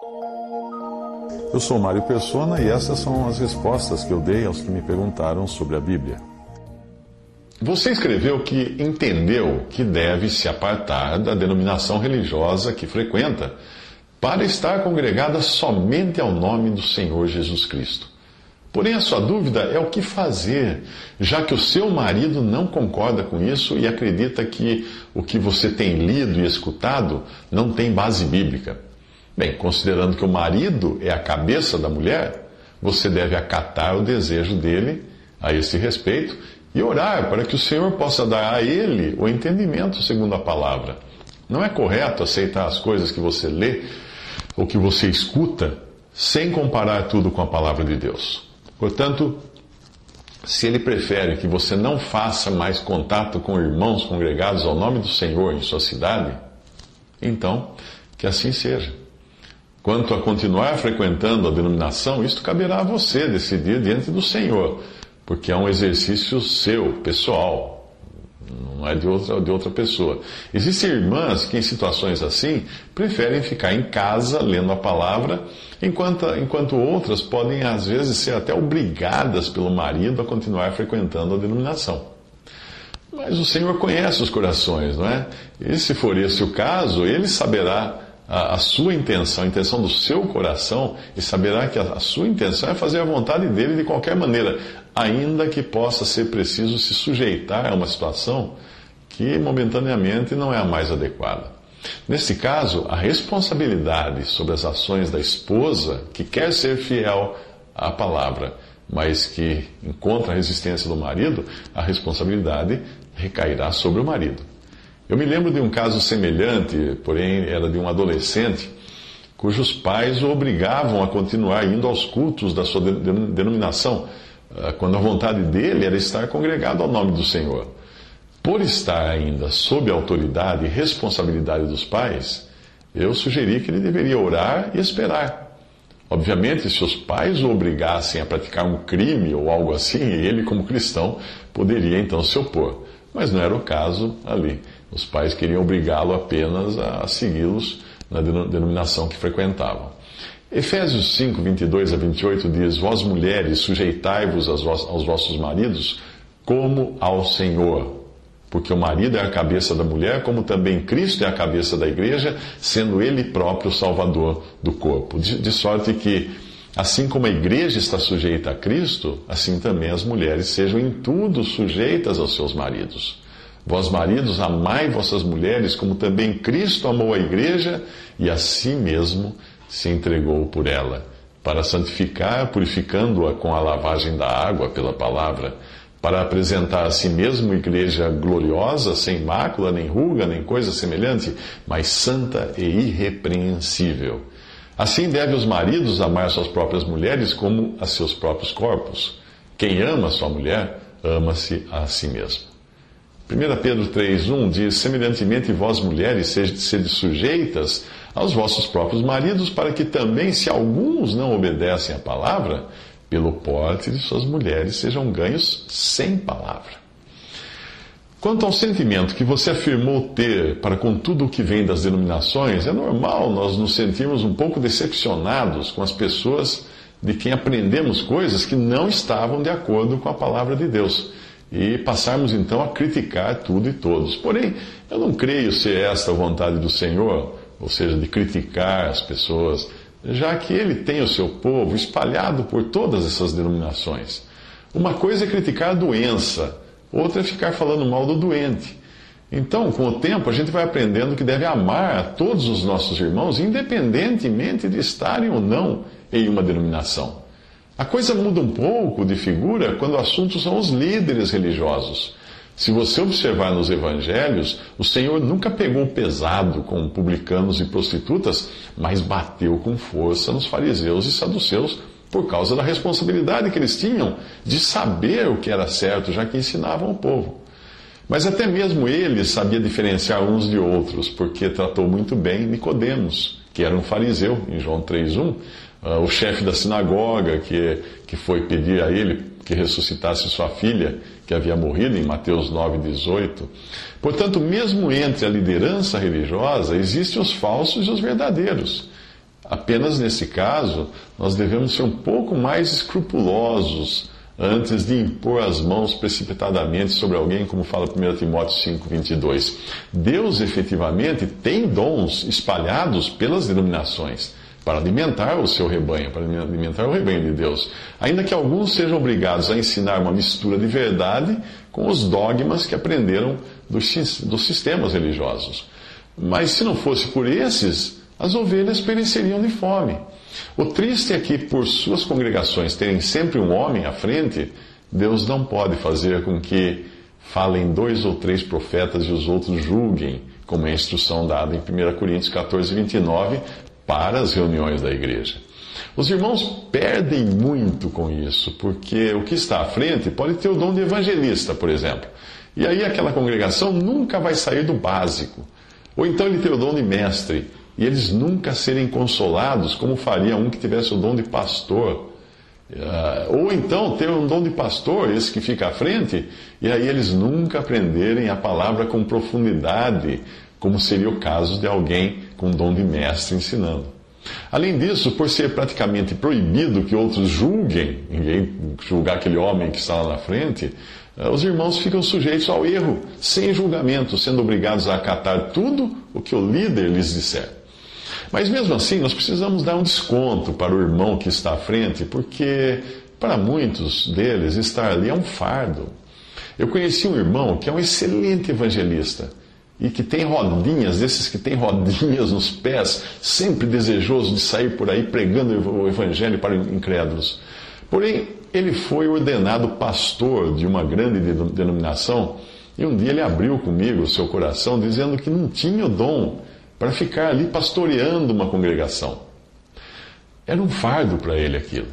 Eu sou Mário Persona e essas são as respostas que eu dei aos que me perguntaram sobre a Bíblia. Você escreveu que entendeu que deve se apartar da denominação religiosa que frequenta para estar congregada somente ao nome do Senhor Jesus Cristo. Porém, a sua dúvida é o que fazer, já que o seu marido não concorda com isso e acredita que o que você tem lido e escutado não tem base bíblica. Bem, considerando que o marido é a cabeça da mulher, você deve acatar o desejo dele a esse respeito e orar para que o Senhor possa dar a ele o entendimento segundo a palavra. Não é correto aceitar as coisas que você lê ou que você escuta sem comparar tudo com a palavra de Deus. Portanto, se ele prefere que você não faça mais contato com irmãos congregados ao nome do Senhor em sua cidade, então, que assim seja. Quanto a continuar frequentando a denominação, isto caberá a você decidir diante do Senhor, porque é um exercício seu, pessoal, não é de outra pessoa. Existem irmãs que, em situações assim, preferem ficar em casa lendo a palavra, enquanto outras podem, às vezes, ser até obrigadas pelo marido a continuar frequentando a denominação. Mas o Senhor conhece os corações, não é? E se for esse o caso, Ele saberá a sua intenção, a intenção do seu coração, e saberá que a sua intenção é fazer a vontade dele de qualquer maneira, ainda que possa ser preciso se sujeitar a uma situação que momentaneamente não é a mais adequada. Nesse caso, a responsabilidade sobre as ações da esposa que quer ser fiel à palavra, mas que encontra a resistência do marido, a responsabilidade recairá sobre o marido. Eu me lembro de um caso semelhante, porém era de um adolescente, cujos pais o obrigavam a continuar indo aos cultos da sua denominação, quando a vontade dele era estar congregado ao nome do Senhor. Por estar ainda sob a autoridade e responsabilidade dos pais, eu sugeri que ele deveria orar e esperar. Obviamente, se os pais o obrigassem a praticar um crime ou algo assim, ele, como cristão, poderia então se opor. Mas não era o caso ali. Os pais queriam obrigá-lo apenas a segui-los na denominação que frequentavam. Efésios 5, 22 a 28 diz: Vós mulheres, sujeitai-vos aos vossos maridos como ao Senhor. Porque o marido é a cabeça da mulher, como também Cristo é a cabeça da igreja, sendo Ele próprio o Salvador do corpo. De sorte que, assim como a igreja está sujeita a Cristo, assim também as mulheres sejam em tudo sujeitas aos seus maridos. Vós, maridos, amai vossas mulheres, como também Cristo amou a igreja e a si mesmo se entregou por ela, para santificar, purificando-a com a lavagem da água pela palavra, para apresentar a si mesmo igreja gloriosa, sem mácula, nem ruga, nem coisa semelhante, mas santa e irrepreensível. Assim devem os maridos amar suas próprias mulheres como a seus próprios corpos. Quem ama sua mulher, ama-se a si mesmo. 1 Pedro 3,1 diz: Semelhantemente vós mulheres sede sujeitas aos vossos próprios maridos, para que também, se alguns não obedecem à palavra, pelo porte de suas mulheres sejam ganhos sem palavra. Quanto ao sentimento que você afirmou ter para com tudo o que vem das denominações, é normal nós nos sentirmos um pouco decepcionados com as pessoas de quem aprendemos coisas que não estavam de acordo com a palavra de Deus, e passarmos então a criticar tudo e todos. Porém, eu não creio ser esta a vontade do Senhor, ou seja, de criticar as pessoas, já que Ele tem o seu povo espalhado por todas essas denominações. Uma coisa é criticar a doença, outra é ficar falando mal do doente. Então, com o tempo, a gente vai aprendendo que deve amar a todos os nossos irmãos, independentemente de estarem ou não em uma denominação. A coisa muda um pouco de figura quando o assunto são os líderes religiosos. Se você observar nos evangelhos, o Senhor nunca pegou pesado com publicanos e prostitutas, mas bateu com força nos fariseus e saduceus por causa da responsabilidade que eles tinham de saber o que era certo, já que ensinavam o povo. Mas até mesmo ele sabia diferenciar uns de outros, porque tratou muito bem Nicodemos, que era um fariseu, em João 3,1, o chefe da sinagoga, que foi pedir a ele que ressuscitasse sua filha, que havia morrido, em Mateus 9,18. Portanto, mesmo entre a liderança religiosa, existem os falsos e os verdadeiros. Apenas nesse caso, nós devemos ser um pouco mais escrupulosos antes de impor as mãos precipitadamente sobre alguém, como fala 1 Timóteo 5:22. Deus efetivamente tem dons espalhados pelas denominações para alimentar o seu rebanho, para alimentar o rebanho de Deus. Ainda que alguns sejam obrigados a ensinar uma mistura de verdade com os dogmas que aprenderam dos sistemas religiosos. Mas se não fosse por esses, as ovelhas pereceriam de fome. O triste é que, por suas congregações terem sempre um homem à frente, Deus não pode fazer com que falem 2 ou 3 profetas e os outros julguem, como é a instrução dada em 1 Coríntios 14:29, para as reuniões da igreja. Os irmãos perdem muito com isso, porque o que está à frente pode ter o dom de evangelista, por exemplo. E aí aquela congregação nunca vai sair do básico. Ou então ele tem o dom de mestre, e eles nunca serem consolados como faria um que tivesse o dom de pastor. Ou então ter um dom de pastor, esse que fica à frente, e aí eles nunca aprenderem a palavra com profundidade, como seria o caso de alguém com dom de mestre ensinando. Além disso, por ser praticamente proibido que outros julguem, ninguém julgar aquele homem que está lá na frente, os irmãos ficam sujeitos ao erro, sem julgamento, sendo obrigados a acatar tudo o que o líder lhes disser. Mas mesmo assim, nós precisamos dar um desconto para o irmão que está à frente, porque para muitos deles estar ali é um fardo. Eu conheci um irmão que é um excelente evangelista e que tem rodinhas, desses que tem rodinhas nos pés, sempre desejoso de sair por aí pregando o evangelho para incrédulos. Porém, ele foi ordenado pastor de uma grande denominação e um dia ele abriu comigo o seu coração dizendo que não tinha o dom para ficar ali pastoreando uma congregação. Era um fardo para ele aquilo.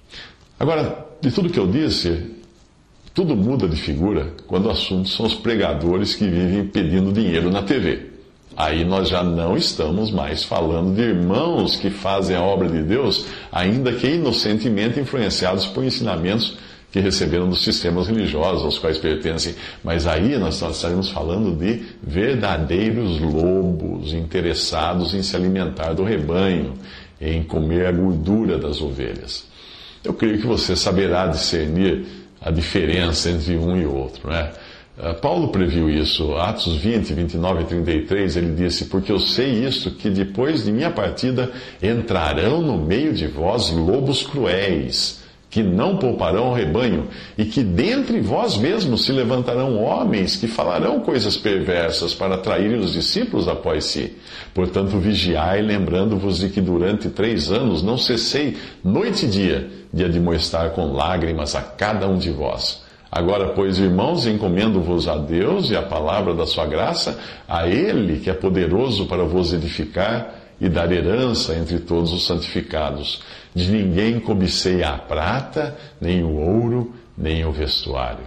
Agora, de tudo que eu disse, tudo muda de figura quando o assunto são os pregadores que vivem pedindo dinheiro na TV. Aí nós já não estamos mais falando de irmãos que fazem a obra de Deus, ainda que inocentemente influenciados por ensinamentos que receberam dos sistemas religiosos aos quais pertencem. Mas aí nós estaremos falando de verdadeiros lobos interessados em se alimentar do rebanho, em comer a gordura das ovelhas. Eu creio que você saberá discernir a diferença entre um e outro, né? Paulo previu isso, Atos 20, 29 e 33, ele disse: porque eu sei isto, que depois de minha partida entrarão no meio de vós lobos cruéis, que não pouparão o rebanho, e que dentre vós mesmos se levantarão homens que falarão coisas perversas para atraírem os discípulos após si. Portanto, vigiai, lembrando-vos de que durante 3 anos não cessei, noite e dia, de admoestar com lágrimas a cada um de vós. Agora, pois, irmãos, encomendo-vos a Deus e a palavra da sua graça, a Ele que é poderoso para vos edificar e dar herança entre todos os santificados. De ninguém cobicei a prata, nem o ouro, nem o vestuário.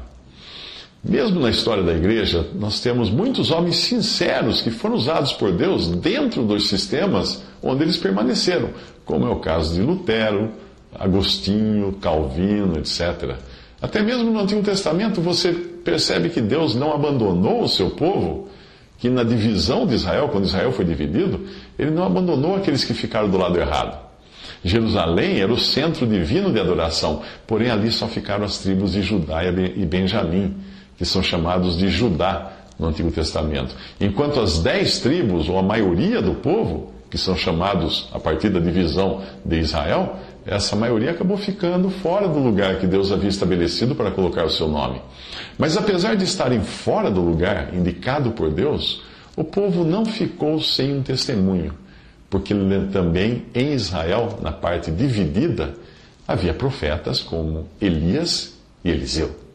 Mesmo na história da igreja, nós temos muitos homens sinceros que foram usados por Deus dentro dos sistemas onde eles permaneceram, como é o caso de Lutero, Agostinho, Calvino, etc. Até mesmo no Antigo Testamento você percebe que Deus não abandonou o seu povo, que na divisão de Israel, quando Israel foi dividido, ele não abandonou aqueles que ficaram do lado errado. Jerusalém era o centro divino de adoração, porém ali só ficaram as tribos de Judá e Benjamim, que são chamados de Judá no Antigo Testamento. Enquanto as 10 tribos, ou a maioria do povo, que são chamados a partir da divisão de Israel, essa maioria acabou ficando fora do lugar que Deus havia estabelecido para colocar o seu nome. Mas apesar de estarem fora do lugar indicado por Deus, o povo não ficou sem um testemunho, porque também em Israel, na parte dividida, havia profetas como Elias e Eliseu.